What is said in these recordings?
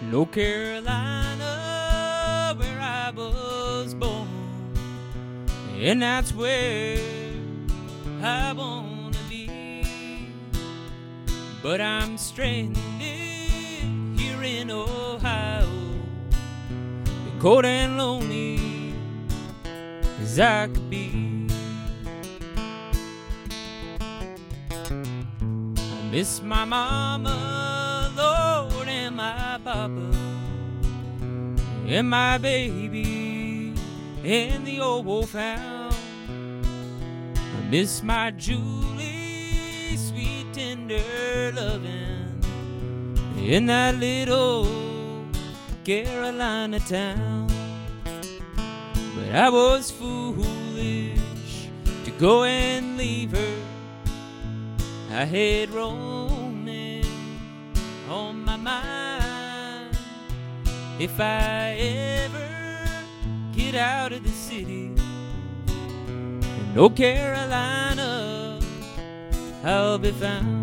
North Carolina, where I was born, and that's where I wanna be. But I'm stranded here in Ohio, cold and lonely as I could be. I miss my mama, Lord, and my papa, and my baby, and the old wolfhound. I miss my Julie, sweet, tender loving, in that little Carolina town. But I was foolish to go and leave her. I had roaming on my mind. If I ever get out of the city in North Carolina, I'll be found.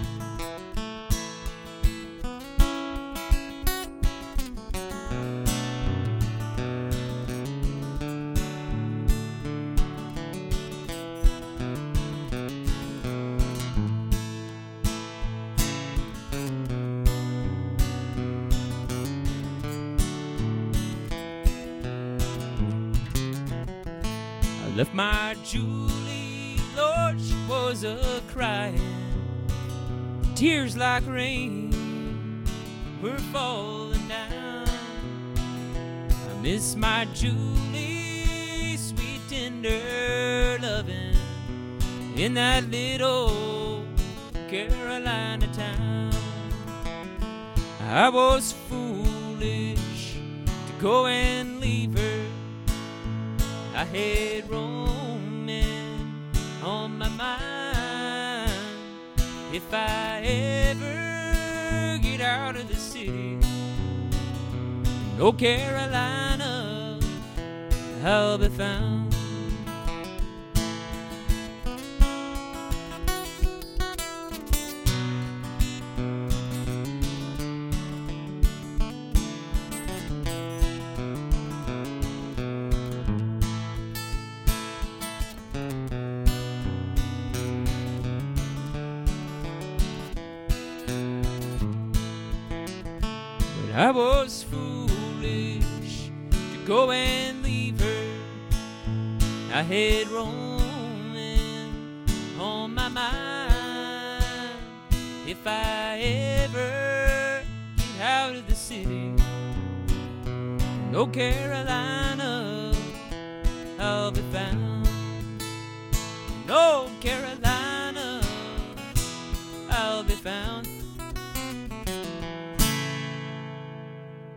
Left my Julie, Lord, she was a-crying. Tears like rain were falling down. I miss my Julie, sweet, tender loving, in that little Carolina town. I was foolish to go and leave her. I had roaming on my mind. If I ever get out of the city, North Carolina, I'll be found. I was foolish to go and leave her. I had roaming on my mind. If I ever get out of the city, North Carolina, I'll be found.